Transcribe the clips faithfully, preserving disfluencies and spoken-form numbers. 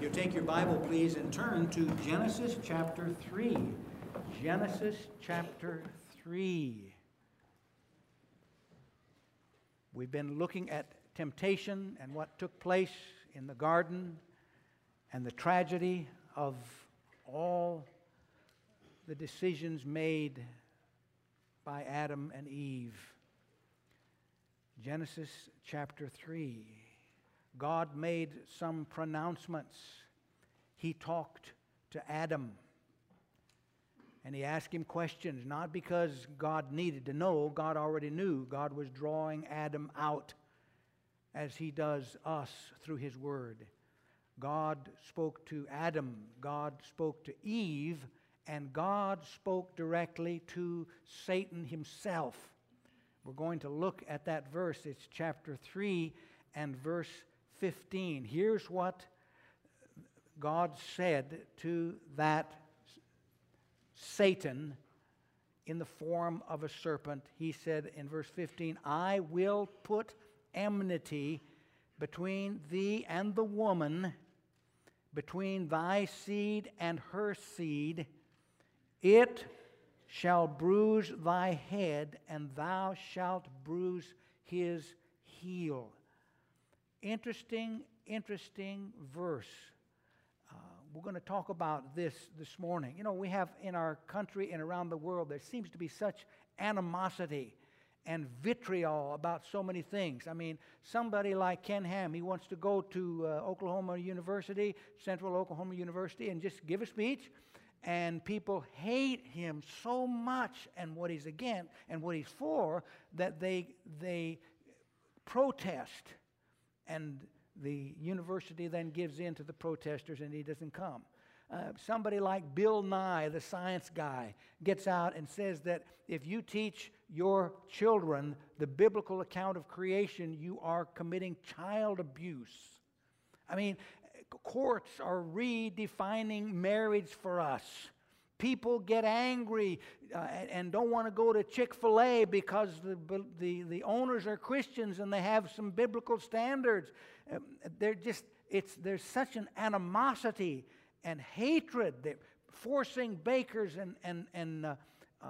you'll take your Bible, please, and turn to Genesis chapter three. Genesis chapter three. We've been looking at temptation and what took place in the garden and the tragedy of all the decisions made by Adam and Eve. Genesis chapter three. God made some pronouncements. He talked to Adam. And he asked him questions, not because God needed to know. God already knew. God was drawing Adam out as he does us through his word. God spoke to Adam. God spoke to Eve. And God spoke directly to Satan himself. We're going to look at that verse. It's chapter three and verse fifteen. Here's what God said to that Satan in the form of a serpent. He said in verse fifteen, I will put enmity between thee and the woman, between thy seed and her seed. It shall bruise thy head, and thou shalt bruise his heel. Interesting, interesting verse. Uh, we're going to talk about this this morning. You know, we have in our country and around the world, there seems to be such animosity and vitriol about so many things. I mean, somebody like Ken Ham, he wants to go to uh, Oklahoma University, Central Oklahoma University, and just give a speech. And people hate him so much and what he's against and what he's for that they they protest. And the university then gives in to the protesters and he doesn't come. Uh, somebody like Bill Nye, the science guy, gets out and says that if you teach your children the biblical account of creation, you are committing child abuse. I mean, courts are redefining marriage for us. People get angry uh, and don't want to go to Chick-fil-A because the, the, the owners are Christians and they have some biblical standards. Um, they're just, it's, there's such an animosity and hatred. They're forcing bakers and, and, and uh, uh,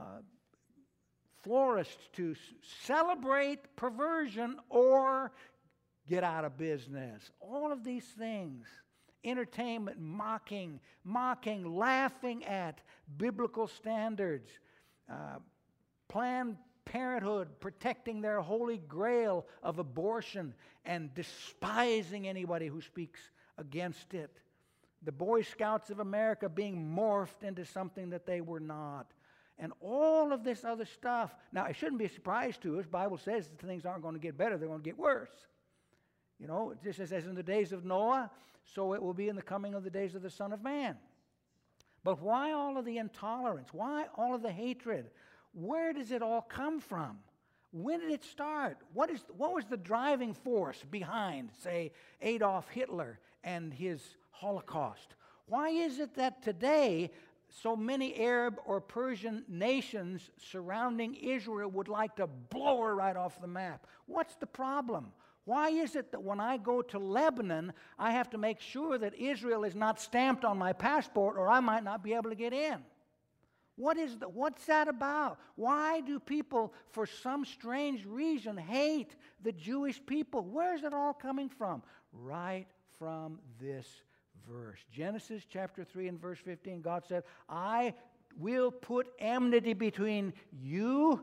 florists to celebrate perversion or get out of business. All of these things. Entertainment, mocking, mocking, laughing at biblical standards. Uh, Planned Parenthood protecting their holy grail of abortion and despising anybody who speaks against it. The Boy Scouts of America being morphed into something that they were not. And all of this other stuff. Now, it shouldn't be a surprise to us. The Bible says that things aren't going to get better, they're going to get worse. You know, just as in the days of Noah, so it will be in the coming of the days of the Son of Man. But why all of the intolerance? Why all of the hatred? Where does it all come from? When did it start? What is what was the driving force behind, say, Adolf Hitler and his Holocaust? Why is it that today so many Arab or Persian nations surrounding Israel would like to blow her right off the map? What's the problem? Why is it that when I go to Lebanon, I have to make sure that Israel is not stamped on my passport or I might not be able to get in? What is the, what's that about? Why do people, for some strange reason, hate the Jewish people? Where is it all coming from? Right from this verse. Genesis chapter three and verse fifteen, God said, I will put enmity between you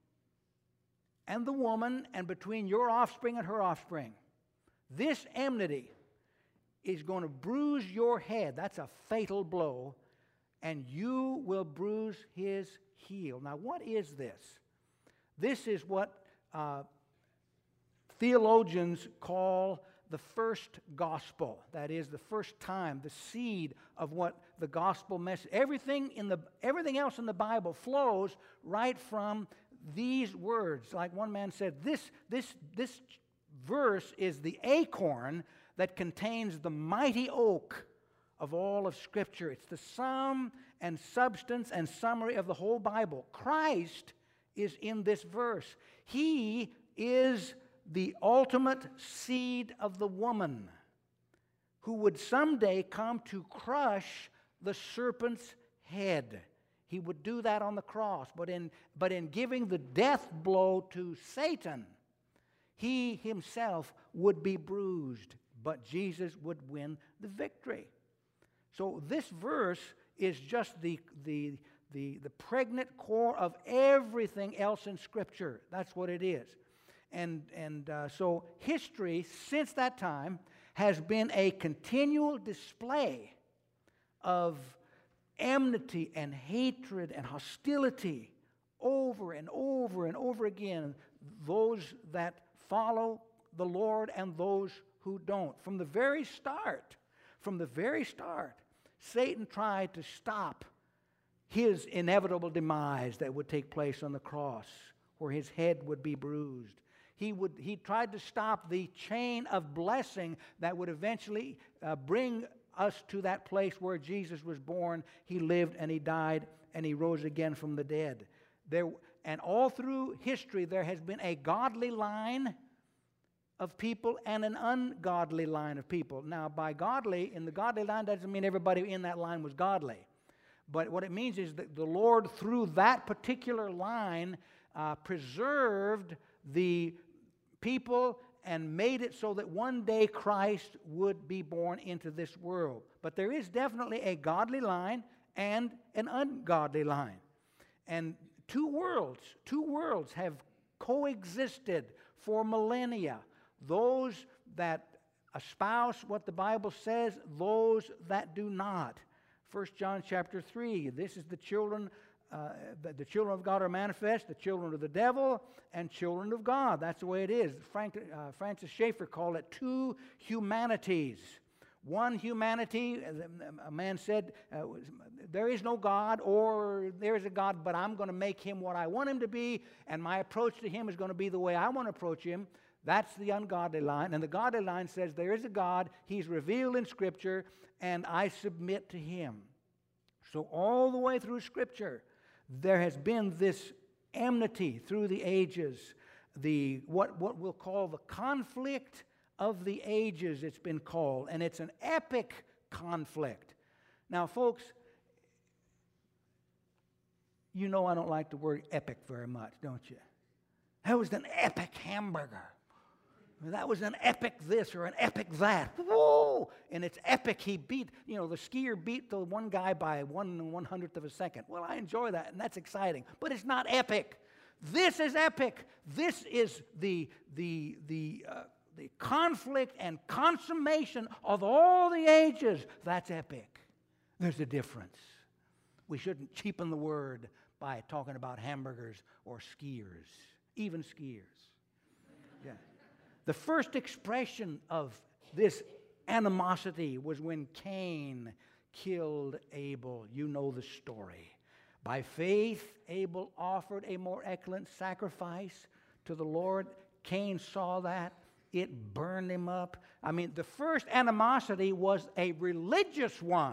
and the woman, and between your offspring and her offspring. This enmity is going to bruise your head. That's a fatal blow. And you will bruise his heel. Now, what is this? This is what uh, theologians call the first gospel. That is the first time, the seed of what the gospel message. Everything in the everything else in the Bible flows right from these words. Like one man said, this, this, this verse is the acorn that contains the mighty oak of all of Scripture. It's the sum and substance and summary of the whole Bible. Christ is in this verse. He is the ultimate seed of the woman. who would someday come to crush the serpent's head. He would do that on the cross, but in, but in giving the death blow to Satan, he himself would be bruised, but Jesus would win the victory. So this verse is just the, the, the, the pregnant core of everything else in Scripture. That's what it is. And, and uh, so history since that time has been a continual display of enmity and hatred and hostility over and over and over again, those that follow the Lord and those who don't. From the very start, from the very start, Satan tried to stop his inevitable demise that would take place on the cross, where his head would be bruised. He would he tried to stop the chain of blessing that would eventually uh, bring us to that place where Jesus was born. He lived and he died and he rose again from the dead. There, and all through history, there has been a godly line of people and an ungodly line of people. Now, by godly, in the godly line doesn't mean everybody in that line was godly. But what it means is that the Lord, through that particular line, uh, preserved the people and made it so that one day Christ would be born into this world. But there is definitely a godly line and an ungodly line. And two worlds, two worlds have coexisted for millennia. Those that espouse what the Bible says, those that do not. First John chapter three, this is the children, uh, the, the children of God are manifest, the children of the devil, and children of God. That's the way it is. Frank, uh, Francis Schaeffer called it two humanities. One humanity, a man said, uh, there is no God, or there is a God, but I'm going to make him what I want him to be, and my approach to him is going to be the way I want to approach him. That's the ungodly line. And the godly line says there is a God, he's revealed in Scripture, and I submit to him. So all the way through Scripture, there has been this enmity through the ages, the what, what we'll call the conflict of the ages, it's been called, and it's an epic conflict. Now, folks, you know I don't like the word epic very much, don't you? That was an epic hamburger. That was an epic this or an epic that. Whoa! And it's epic. He beat, you know, the skier beat the one guy by one one hundredth of a second. Well, I enjoy that, and that's exciting. But it's not epic. This is epic. This is the the the uh, the conflict and consummation of all the ages. That's epic. There's a difference. We shouldn't cheapen the word by talking about hamburgers or skiers, even skiers. Yeah. The first expression of this animosity was when Cain killed Abel. You know the story. By faith, Abel offered a more excellent sacrifice to the Lord. Cain saw that. It burned him up. I mean, the first animosity was a religious one.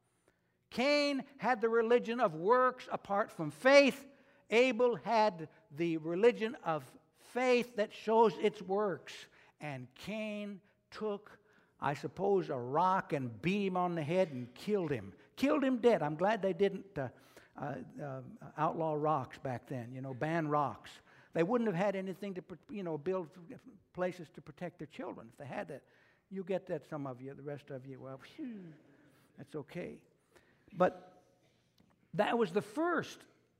Cain had the religion of works apart from faith. Abel had the religion of faith that shows its works. And Cain took, I suppose, a rock and beat him on the head and killed him. Killed him dead. I'm glad they didn't uh, uh, uh, outlaw rocks back then, you know, ban rocks. They wouldn't have had anything to, you know, build places to protect their children if they had that. You get that, some of you, the rest of you, well, phew, that's okay. But that was the first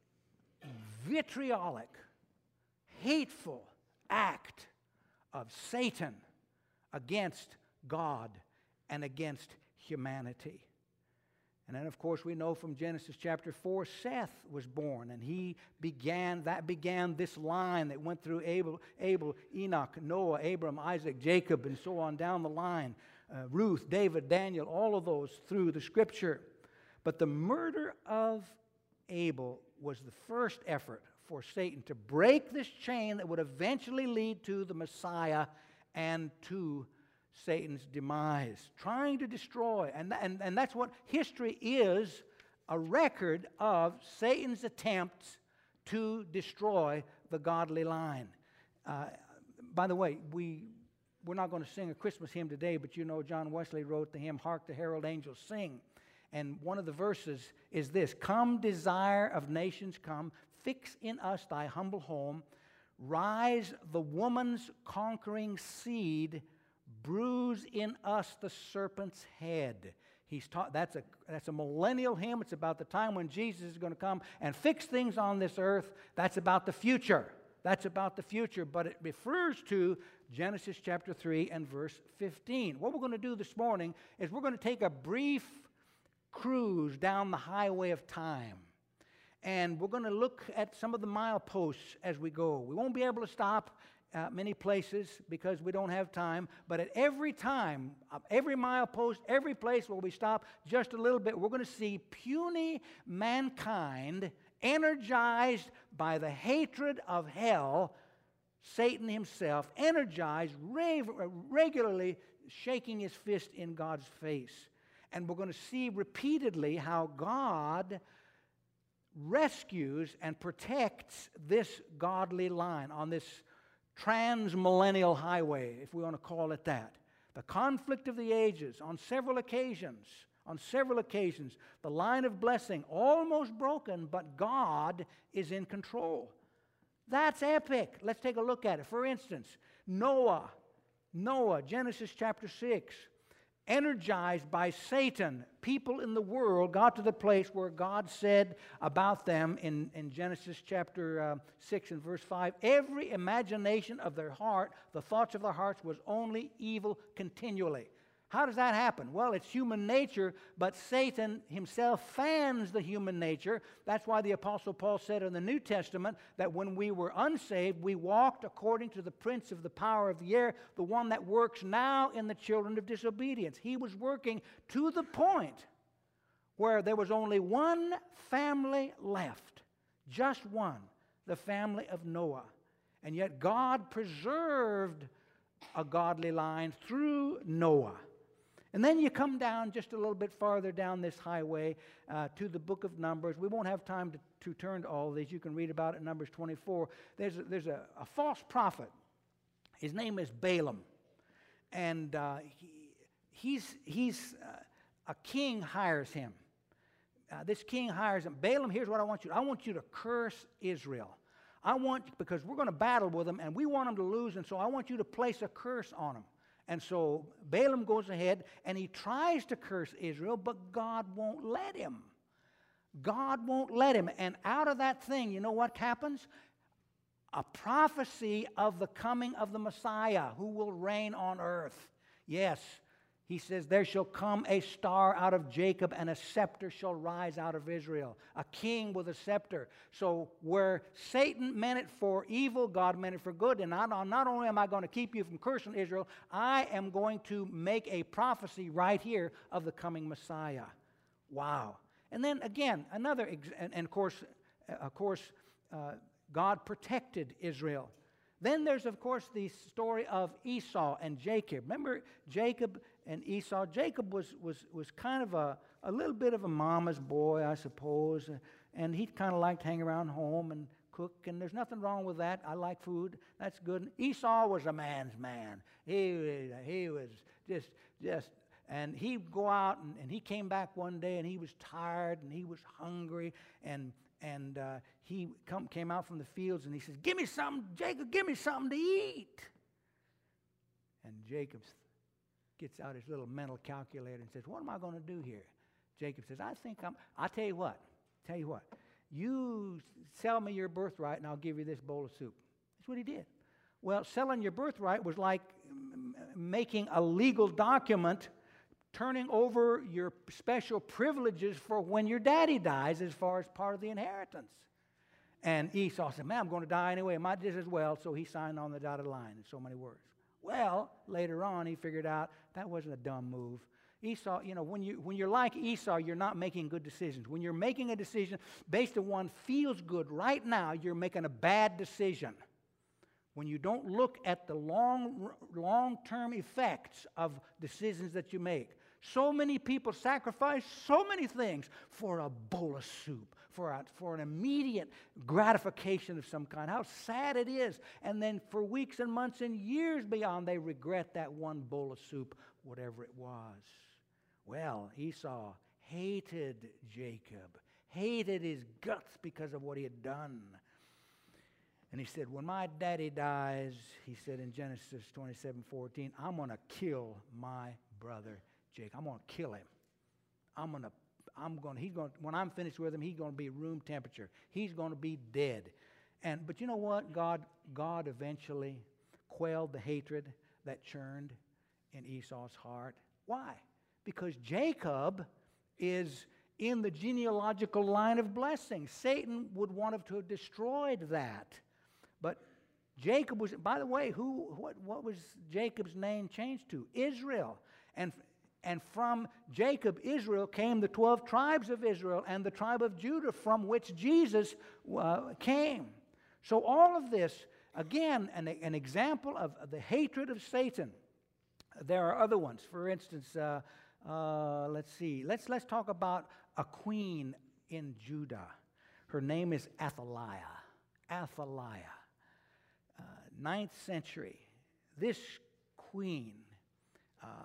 vitriolic, hateful act of Satan against God and against humanity. And then, of course, we know from Genesis chapter four, Seth was born, and he began, that began this line that went through Abel, Abel, Enoch, Noah, Abram, Isaac, Jacob, and so on down the line. Uh, Ruth, David, Daniel, all of those through the Scripture. But the murder of Abel was the first effort for Satan to break this chain that would eventually lead to the Messiah and to Satan's demise, trying to destroy. And, and, and that's what history is, a record of Satan's attempts to destroy the godly line. Uh, by the way, we we're not going to sing a Christmas hymn today, but you know John Wesley wrote the hymn, Hark the Herald Angels Sing. And one of the verses is this: Come, desire of nations, come, fix in us thy humble home. Rise the woman's conquering seed, bruise in us the serpent's head. He's taught, that's a, that's a millennial hymn. It's about the time when Jesus is going to come and fix things on this earth. That's about the future. That's about the future, but it refers to Genesis chapter three and verse fifteen. What we're going to do this morning is we're going to take a brief cruise down the highway of time. And we're going to look at some of the mileposts as we go. We won't be able to stop uh, many places because we don't have time. But at every time, uh, every milepost, every place where we stop just a little bit, we're going to see puny mankind energized by the hatred of hell, Satan himself, energized, rave, regularly shaking his fist in God's face. And we're going to see repeatedly how God rescues and protects this godly line on this transmillennial highway, if we want to call it that. The conflict of the ages, on several occasions, on several occasions, the line of blessing almost broken, but God is in control. That's epic. Let's take a look at it. For instance, Noah, Noah, Genesis chapter six. Energized by Satan, people in the world got to the place where God said about them in, in Genesis chapter uh, six and verse five, every imagination of their heart, the thoughts of their hearts was only evil continually. How does that happen? Well, it's human nature, but Satan himself fans the human nature. That's why the Apostle Paul said in the New Testament that when we were unsaved, we walked according to the prince of the power of the air, the one that works now in the children of disobedience. He was working to the point where there was only one family left, just one, the family of Noah. And yet God preserved a godly line through Noah. And then you come down just a little bit farther down this highway uh, to the book of Numbers. We won't have time to, to turn to all of these. You can read about it in Numbers twenty-four. There's a, there's a, a false prophet. His name is Balaam. And uh, he, he's, he's uh, a king hires him. Uh, this king hires him. Balaam, here's what I want you to do. I want you to curse Israel. I want, because we're going to battle with them, and we want them to lose, and so I want you to place a curse on them. And so Balaam goes ahead and he tries to curse Israel, but God won't let him. God won't let him. And out of that thing, you know what happens? A prophecy of the coming of the Messiah who will reign on earth. Yes, he says, there shall come a star out of Jacob, and a scepter shall rise out of Israel. A king with a scepter. So where Satan meant it for evil, God meant it for good. And not, not only am I going to keep you from cursing Israel, I am going to make a prophecy right here of the coming Messiah. Wow. And then again, another, and, and of course, of course, uh, God protected Israel. Then there's, of course, the story of Esau and Jacob. Remember Jacob and Esau? Jacob was, was, was kind of a, a little bit of a mama's boy, I suppose. And he kind of liked to hang around home and cook. And there's nothing wrong with that. I like food. That's good. Esau was a man's man. He, he was just, just, and he'd go out, and, and he came back one day, and he was tired, and he was hungry, and And uh, he come, came out from the fields, and he says, give me something, Jacob, give me something to eat. And Jacob gets out his little mental calculator and says, what am I going to do here? Jacob says, I think I'm, I'll tell you what, tell you what, you sell me your birthright, and I'll give you this bowl of soup. That's what he did. Well, selling your birthright was like making a legal document, turning over your special privileges for when your daddy dies as far as part of the inheritance. And Esau said, man, I'm going to die anyway. I might just as well. So he signed on the dotted line in so many words. Well, later on, he figured out that wasn't a dumb move. Esau, you know, when, you, when you're like Esau, you're not making good decisions. When you're making a decision based on what feels good right now, you're making a bad decision. When you don't look at the long, long-term effects of decisions that you make. So many people sacrifice so many things for a bowl of soup, for, a, for an immediate gratification of some kind. How sad it is. And then for weeks and months and years beyond, they regret that one bowl of soup, whatever it was. Well, Esau hated Jacob, hated his guts because of what he had done. And he said, when my daddy dies, he said in Genesis twenty-seven fourteen, I'm going to kill my brother Jacob. I'm going to kill him. I'm going to, I'm going to, he's going to, when I'm finished with him, he's going to be room temperature. He's going to be dead. And, but you know what? God, God eventually quelled the hatred that churned in Esau's heart. Why? Because Jacob is in the genealogical line of blessing. Satan would want to have destroyed that. But Jacob was, by the way, who, what, what was Jacob's name changed to? Israel. And, and from Jacob, Israel, came the twelve tribes of Israel and the tribe of Judah from which Jesus uh, came. So all of this, again, an, an example of the hatred of Satan. There are other ones. For instance, uh, uh, let's see. Let's, let's talk about a queen in Judah. Her name is Athaliah. Athaliah. Uh, ninth century. This queen, um,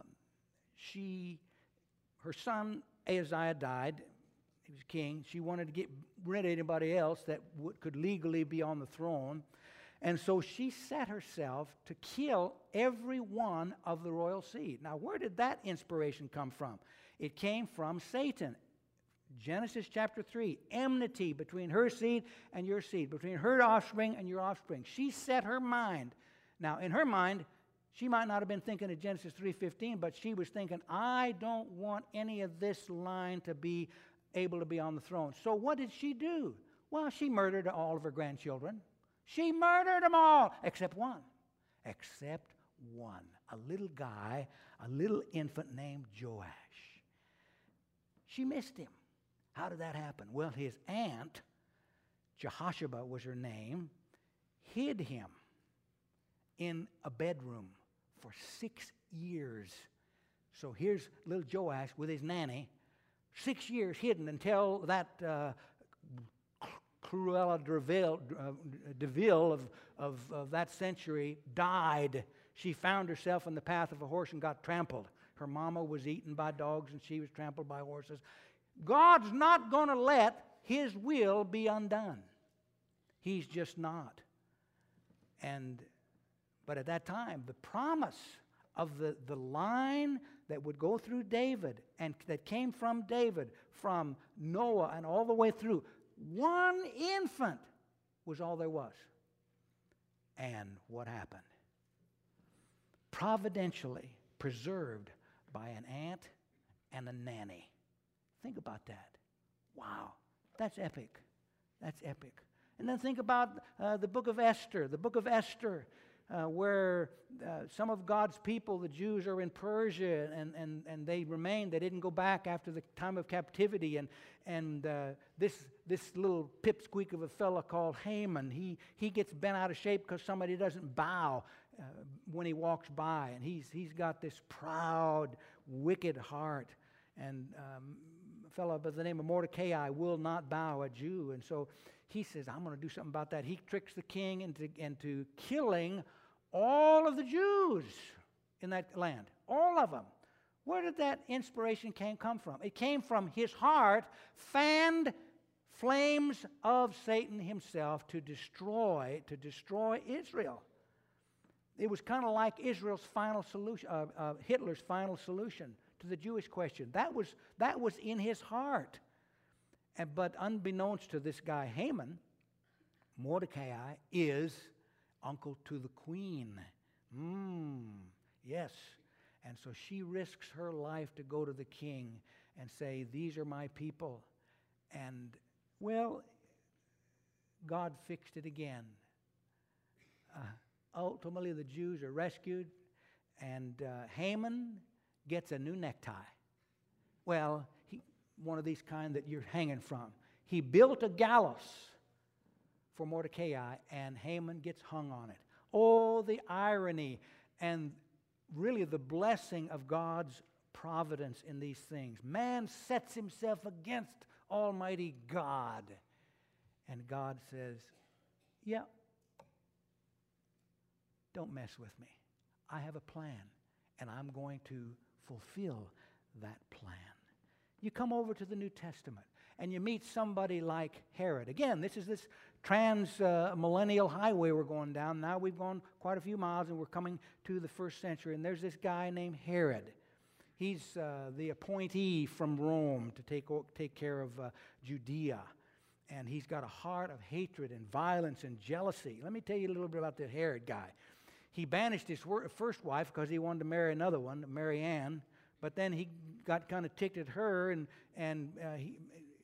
she, her son Ahaziah died. He was king. She wanted to get rid of anybody else that would, could legally be on the throne. And so she set herself to kill every one of the royal seed. Now, where did that inspiration come from? It came from Satan. Genesis chapter three, enmity between her seed and your seed, between her offspring and your offspring. She set her mind. Now, in her mind, she might not have been thinking of Genesis three fifteen, but she was thinking, I don't want any of this line to be able to be on the throne. So what did she do? Well, she murdered all of her grandchildren. She murdered them all, except one. Except one. A little guy, a little infant named Joash. She missed him. How did that happen? Well, his aunt, Jehoshaphat was her name, hid him in a bedroom for six years. So here's little Joash with his nanny, six years hidden until that uh, Cruella de Vil, uh, de Vil of, of, of that century died. She found herself in the path of a horse and got trampled. Her mama was eaten by dogs and she was trampled by horses. God's not going to let His will be undone. He's just not. And but at that time, the promise of the, the line that would go through David and that came from David, from Noah and all the way through, one infant was all there was. And what happened? Providentially preserved by an aunt and a nanny. Think about that. Wow, that's epic. That's epic. And then think about uh, the book of Esther, the book of Esther, uh, where uh, some of God's people, the Jews, are in Persia, and, and, and they remained. They didn't go back after the time of captivity. And, and uh, this, this little pipsqueak of a fella called Haman, he, he gets bent out of shape because somebody doesn't bow uh, when he walks by. And he's, he's got this proud, wicked heart. And um, a fellow by the name of Mordecai will not bow a Jew. And so he says, I'm going to do something about that. He tricks the king into, into killing all of the Jews in that land. All of them. Where did that inspiration came, come from? It came from his heart, fanned flames of Satan himself to destroy, to destroy Israel. It was kind of like Israel's final solution, uh, uh, Hitler's final solution to the Jewish question. That was, that was in his heart. And, but unbeknownst to this guy Haman, Mordecai is uncle to the queen. Mm, yes. And so she risks her life to go to the king and say, these are my people. And, well, God fixed it again. Uh, ultimately, the Jews are rescued, and uh, Haman gets a new necktie. Well, he, one of these kind that you're hanging from. He built a gallows for Mordecai, and Haman gets hung on it. Oh, the irony and really the blessing of God's providence in these things. Man sets himself against Almighty God. And God says, yeah, don't mess with me. I have a plan, and I'm going to fulfill that plan. You come over to the New Testament, and you meet somebody like Herod. Again, this is this trans-millennial uh, highway we're going down. Now we've gone quite a few miles, and we're coming to the first century, and there's this guy named Herod. He's uh, the appointee from Rome to take, take care of uh, Judea. And he's got a heart of hatred and violence and jealousy. Let me tell you a little bit about the Herod guy. He banished his first wife because he wanted to marry another one, Mary Ann. But then he got kind of ticked at her, and, and uh, he,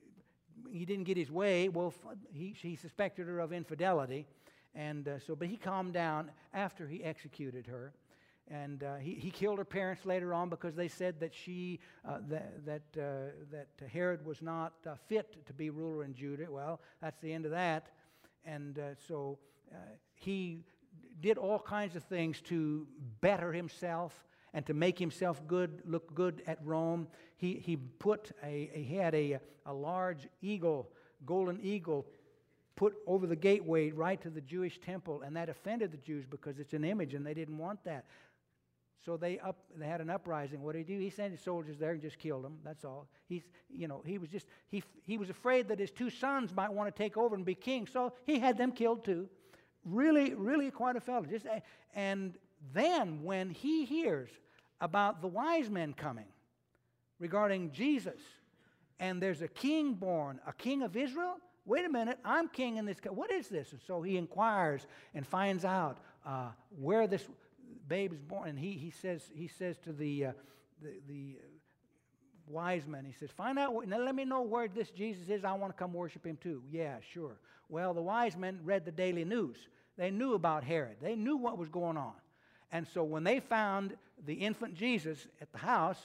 he didn't get his way. Well, he, he suspected her of infidelity. And uh, so, but he calmed down after he executed her. And uh, he, he killed her parents later on because they said that she uh, that that, uh, that Herod was not uh, fit to be ruler in Judah. Well, that's the end of that. And uh, so uh, he did all kinds of things to better himself and to make himself good, look good at Rome. He he put a, a he had a a large eagle, golden eagle, put over the gateway right to the Jewish temple, and that offended the Jews because it's an image, and they didn't want that. So they up they had an uprising. What did he do? He sent his soldiers there and just killed them. That's all. He's you know he was just he he was afraid that his two sons might want to take over and be king, so he had them killed too. Really, really quite a fellow. Just and then when he hears about the wise men coming regarding Jesus, and there's a king born, a king of Israel. Wait a minute, I'm king in this. What is this? And so he inquires and finds out uh, where this babe is born. And he he says he says to the uh, the, the wise men, he says, find out. Now let me know where this Jesus is. I want to come worship him too. Yeah, sure. Well, the wise men read the Daily News. They knew about Herod. They knew what was going on. And so when they found the infant Jesus at the house,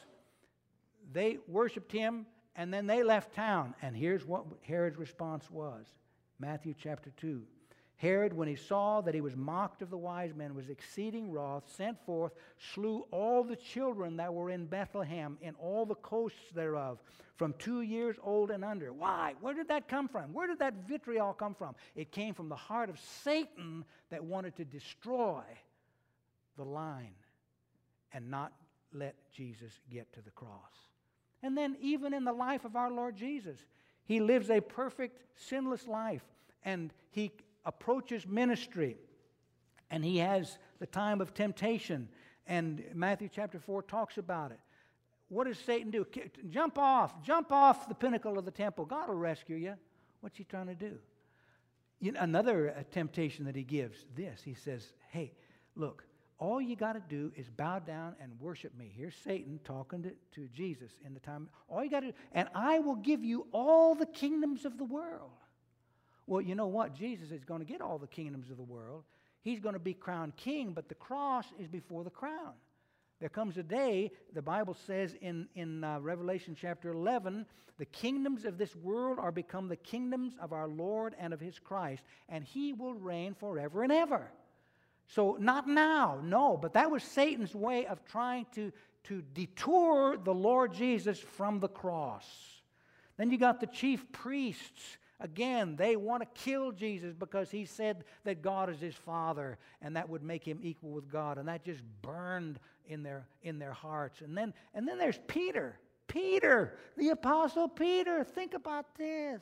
they worshiped him, and then they left town. And here's what Herod's response was. Matthew chapter two. Herod, when he saw that he was mocked of the wise men, was exceeding wroth, sent forth, slew all the children that were in Bethlehem, in all the coasts thereof, from two years old and under. Why? Where did that come from? Where did that vitriol come from? It came from the heart of Satan that wanted to destroy the line and not let Jesus get to the cross. And then even in the life of our Lord Jesus, he lives a perfect, sinless life, and he approaches ministry, and he has the time of temptation, and Matthew chapter four talks about it. What does Satan do? Jump off, jump off the pinnacle of the temple. God will rescue you. What's he trying to do? You know, another uh, temptation that he gives, this, he says, hey, look, all you got to do is bow down and worship me. Here's Satan talking to, to Jesus in the time. All you got to do, and I will give you all the kingdoms of the world. Well, you know what? Jesus is going to get all the kingdoms of the world. He's going to be crowned king, but the cross is before the crown. There comes a day, the Bible says in, in uh, Revelation chapter eleven, the kingdoms of this world are become the kingdoms of our Lord and of his Christ, and he will reign forever and ever. So not now, no, but that was Satan's way of trying to, to detour the Lord Jesus from the cross. Then you got the chief priests. Again, they want to kill Jesus because he said that God is his Father, and that would make him equal with God, and that just burned in their in their hearts. And then and then there's Peter. Peter, the Apostle Peter. Think about this.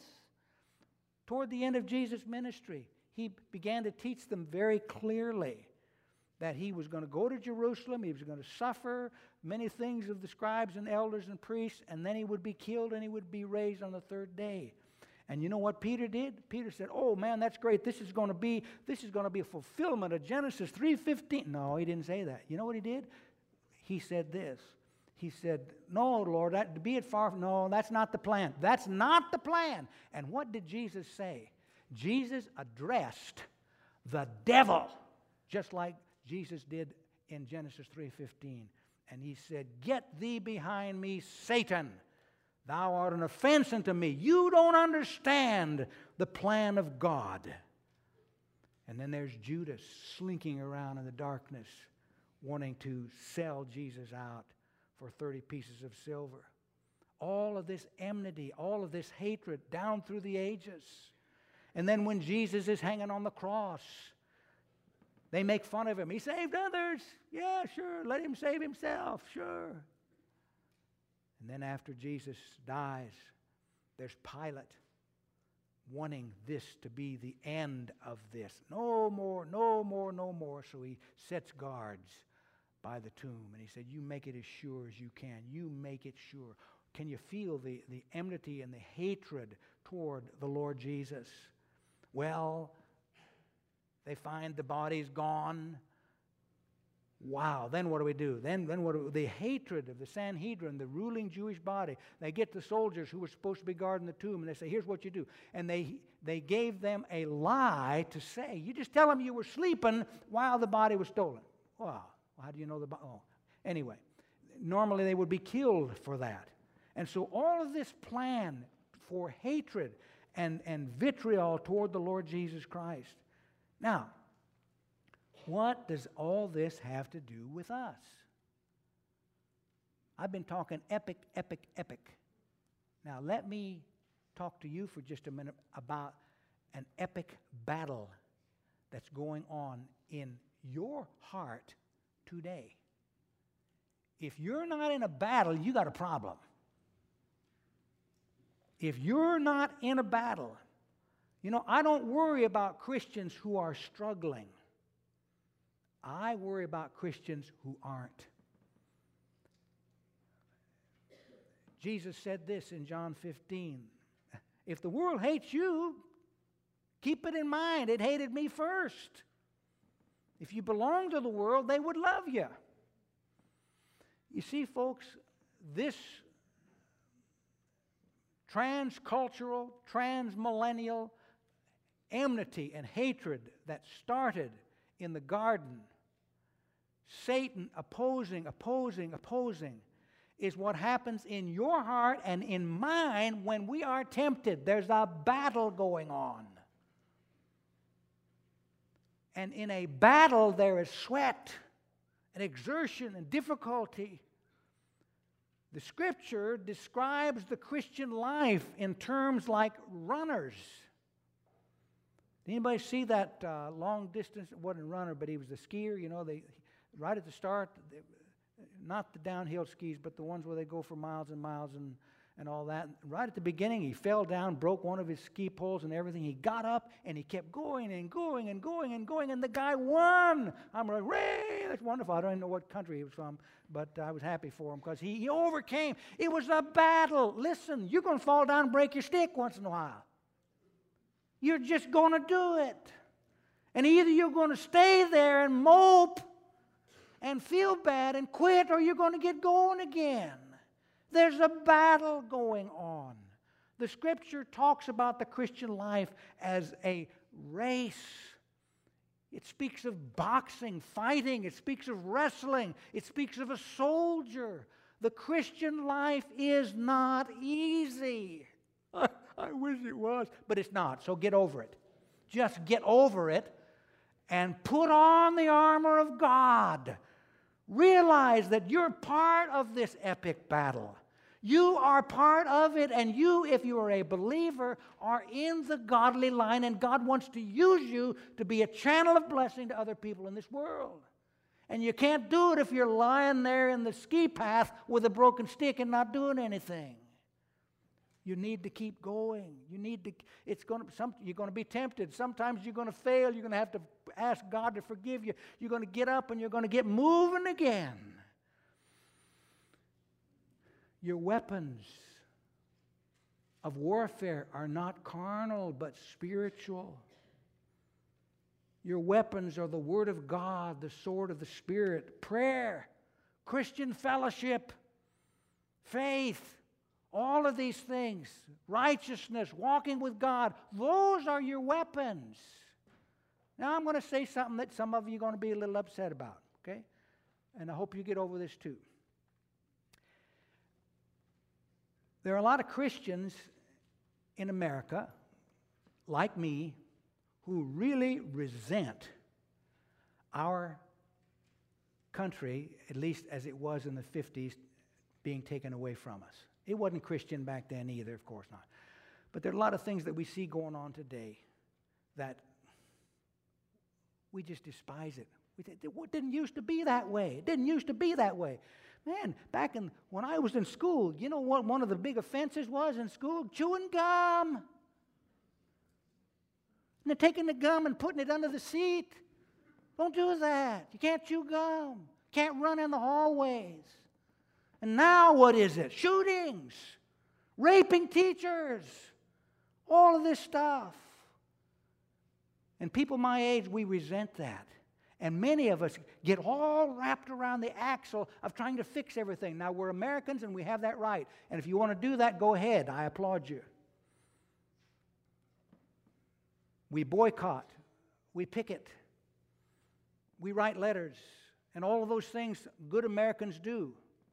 Toward the end of Jesus' ministry, he began to teach them very clearly that he was going to go to Jerusalem, he was going to suffer many things of the scribes and elders and priests, and then he would be killed and he would be raised on the third day. And you know what Peter did? Peter said, oh man, that's great. This is going to be, this is going to be a fulfillment of Genesis three fifteen. No, he didn't say that. You know what he did? He said this. He said, no, Lord, that, be it far from, no, that's not the plan. That's not the plan. And what did Jesus say? Jesus addressed the devil, just like Jesus did in Genesis three fifteen. And he said, get thee behind me, Satan. Thou art an offense unto me. You don't understand the plan of God. And then there's Judas slinking around in the darkness, wanting to sell Jesus out for thirty pieces of silver. All of this enmity, all of this hatred down through the ages. And then when Jesus is hanging on the cross, they make fun of him. He saved others. Yeah, sure. Let him save himself. Sure. And then after Jesus dies, there's Pilate wanting this to be the end of this. No more, no more, no more. So he sets guards by the tomb. And he said, you make it as sure as you can. You make it sure. Can you feel the, the enmity and the hatred toward the Lord Jesus? Well, they find the body's gone. Wow, then what do we do? Then, then what do we, the hatred of the Sanhedrin, the ruling Jewish body, they get the soldiers who were supposed to be guarding the tomb, and they say, here's what you do. And they, they gave them a lie to say, you just tell them you were sleeping while the body was stolen. Wow, how do you know the body? Oh. Anyway, normally they would be killed for that. And so all of this plan for hatred and, and vitriol toward the Lord Jesus Christ. Now, what does all this have to do with us? I've been talking epic, epic, epic. Now, let me talk to you for just a minute about an epic battle that's going on in your heart today. If you're not in a battle, you got a problem. If you're not in a battle, you know, I don't worry about Christians who are struggling. I worry about Christians who aren't. Jesus said this in John fifteen. If the world hates you, keep it in mind. It hated me first. If you belong to the world, they would love you. You see, folks, this transcultural, transmillennial enmity and hatred that started in the garden, Satan opposing, opposing, opposing, is what happens in your heart and in mine when we are tempted. There's a battle going on. And in a battle there is sweat and exertion and difficulty. The Scripture describes the Christian life in terms like runners. Did anybody see that uh, long distance? It wasn't a runner, but he was a skier. You know, they right at the start, they, not the downhill skis, but the ones where they go for miles and miles and, and all that. Right at the beginning, he fell down, broke one of his ski poles and everything. He got up, and he kept going and going and going and going, and the guy won. I'm like, Ray, that's wonderful. I don't even know what country he was from, but I was happy for him because he, he overcame. It was a battle. Listen, you're going to fall down and break your stick once in a while. You're just going to do it. And either you're going to stay there and mope and feel bad and quit, or you're going to get going again. There's a battle going on. The Scripture talks about the Christian life as a race. It speaks of boxing, fighting. It speaks of wrestling. It speaks of a soldier. The Christian life is not easy. I wish it was, but it's not, so get over it. Just get over it and put on the armor of God. Realize that you're part of this epic battle. You are part of it, and you, if you are a believer, are in the godly line, and God wants to use you to be a channel of blessing to other people in this world. And you can't do it if you're lying there in the ski path with a broken stick and not doing anything. You need to keep going. You need to, it's going to, some, you're going to be tempted. Sometimes you're going to fail. You're going to have to ask God to forgive you. You're going to get up and you're going to get moving again. Your weapons of warfare are not carnal, but spiritual. Your weapons are the Word of God, the sword of the Spirit, prayer, Christian fellowship, faith. All of these things, righteousness, walking with God, those are your weapons. Now I'm going to say something that some of you are going to be a little upset about, okay? And I hope you get over this too. There are a lot of Christians in America, like me, who really resent our country, at least as it was in the fifties, being taken away from us. It wasn't Christian back then either, of course not. But there are a lot of things that we see going on today that we just despise it. We think, it didn't used to be that way. It didn't used to be that way. Man, back in when I was in school, you know what one of the big offenses was in school? Chewing gum. And they're taking the gum and putting it under the seat. Don't do that. You can't chew gum. Can't run in the hallways. And now what is it? Shootings. Raping teachers. All of this stuff. And people my age, we resent that. And many of us get all wrapped around the axle of trying to fix everything. Now, we're Americans and we have that right. And if you want to do that, go ahead. I applaud you. We boycott. We picket. We write letters. And all of those things good Americans do.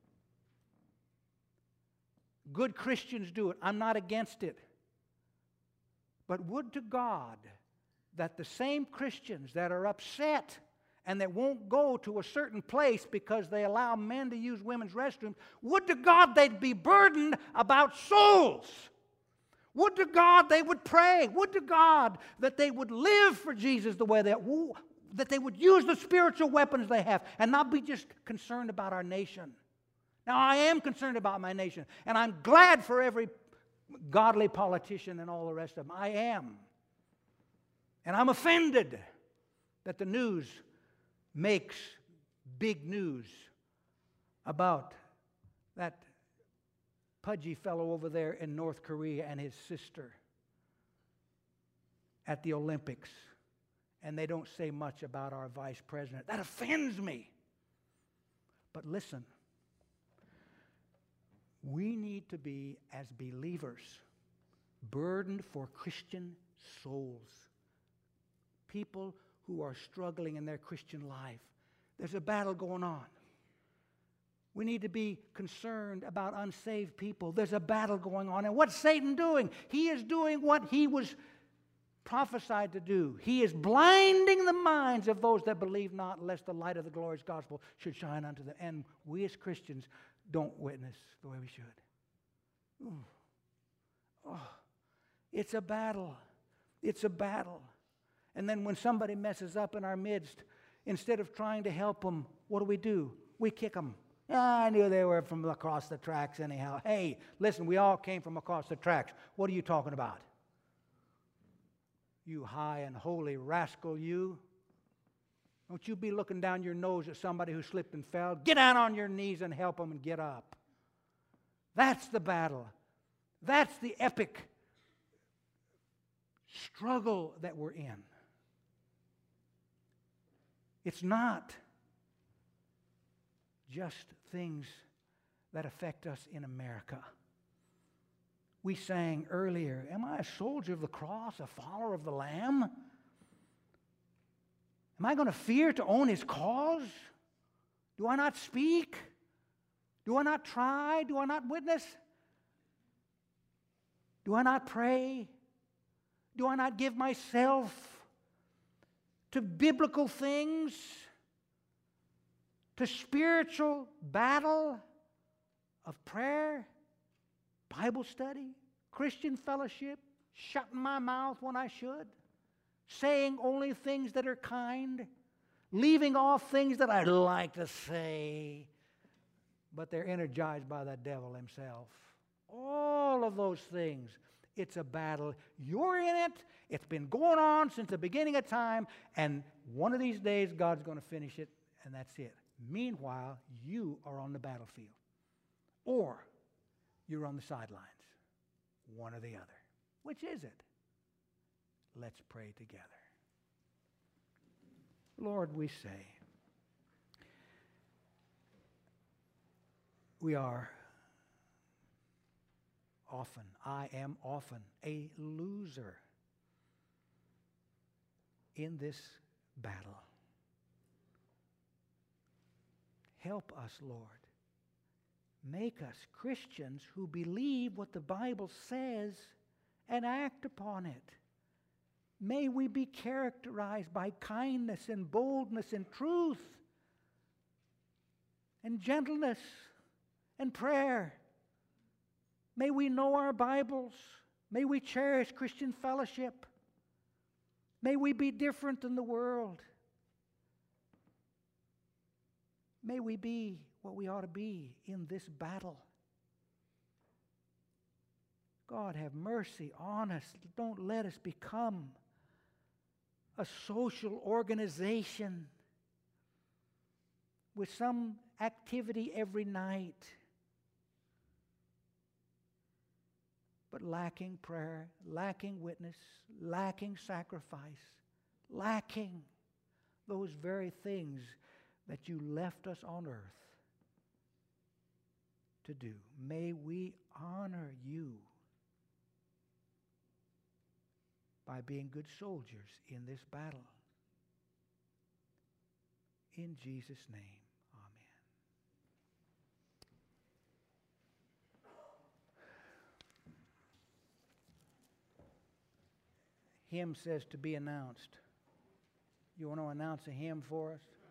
Good Christians do it. I'm not against it. But would to God that the same Christians that are upset and that won't go to a certain place because they allow men to use women's restrooms, would to God they'd be burdened about souls. Would to God they would pray. Would to God that they would live for Jesus the way they that they would use the spiritual weapons they have and not be just concerned about our nation. Now, I am concerned about my nation, and I'm glad for every godly politician and all the rest of them. I am. And I'm offended that the news makes big news about that pudgy fellow over there in North Korea and his sister at the Olympics. And they don't say much about our vice president. That offends me. But listen, we need to be, as believers, burdened for Christian souls. People who are struggling in their Christian life. There's a battle going on. We need to be concerned about unsaved people. There's a battle going on. And what's Satan doing? He is doing what he was prophesied to do. He is blinding the minds of those that believe not, lest the light of the glorious gospel should shine unto them. And we as Christians don't witness the way we should. Ooh. Oh, it's a battle. It's a battle. And then when somebody messes up in our midst, instead of trying to help them, what do we do? We kick them. Ah, I knew they were from across the tracks anyhow. Hey, listen, we all came from across the tracks. What are you talking about? You high and holy rascal, you. Don't you be looking down your nose at somebody who slipped and fell. Get down on your knees and help them and get up. That's the battle. That's the epic struggle that we're in. It's not just things that affect us in America. We sang earlier, am I a soldier of the cross, a follower of the Lamb? Am I going to fear to own his cause? Do I not speak? Do I not try? Do I not witness? Do I not pray? Do I not give myself to biblical things, to spiritual battle of prayer, Bible study, Christian fellowship, shutting my mouth when I should, saying only things that are kind, leaving off things that I'd like to say, but they're energized by the devil himself. All of those things. It's a battle. You're in it. It's been going on since the beginning of time, and one of these days God's going to finish it, and that's it. Meanwhile, you are on the battlefield, or you're on the sidelines. One or the other. Which is it? Let's pray together. Lord, we say, we are often, I am often a loser in this battle. Help us, Lord. Make us Christians who believe what the Bible says and act upon it. May we be characterized by kindness and boldness and truth and gentleness and prayer. May we know our Bibles. May we cherish Christian fellowship. May we be different than the world. May we be what we ought to be in this battle. God, have mercy on us. Don't let us become a social organization with some activity every night, but lacking prayer, lacking witness, lacking sacrifice, lacking those very things that you left us on earth to do. May we honor you by being good soldiers in this battle. In Jesus' name, amen. Hymn says to be announced. You want to announce a hymn for us?